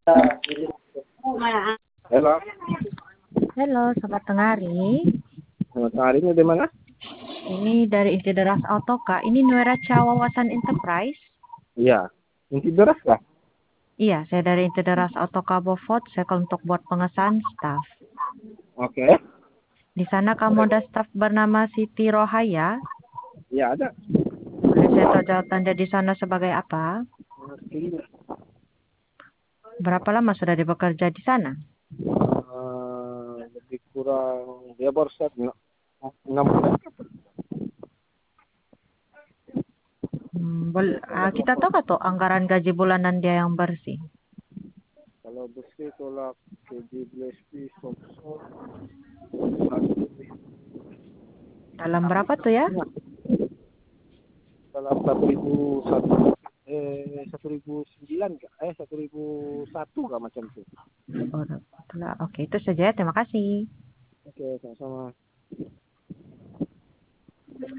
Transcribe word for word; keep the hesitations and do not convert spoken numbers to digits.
Halo, Halo, Sobat Tengari. selamat hari ini dari mana? Ini dari Inti Deras Auto, Kak. Ini Nueraca Wawasan Enterprise. Iya, inti beras kah? Iya, saya dari Inti Deras Auto Kabovot. Saya untuk buat pengesahan staff. Oke, Di sana kamu ada staff bernama Siti Rohaya. iya ada. Boleh saya tahu jawatan dia di sana sebagai apa? Berapa lama sudah dia bekerja di sana? Eh, lebih kurang dia baru start enam enam bulan. Hmm, bol- ah, kita tahu nggak tuh anggaran gaji bulanan dia yang bersih? Kalau bersih tolak keji Gillespie Thompson Dalam berapa tuh ya? dalam satu ribu satu eh satu ribu sembilan eh satu ribu satu kah macam itu. Oh, telah. Oke, itu saja. Terima kasih. Oke, sama-sama.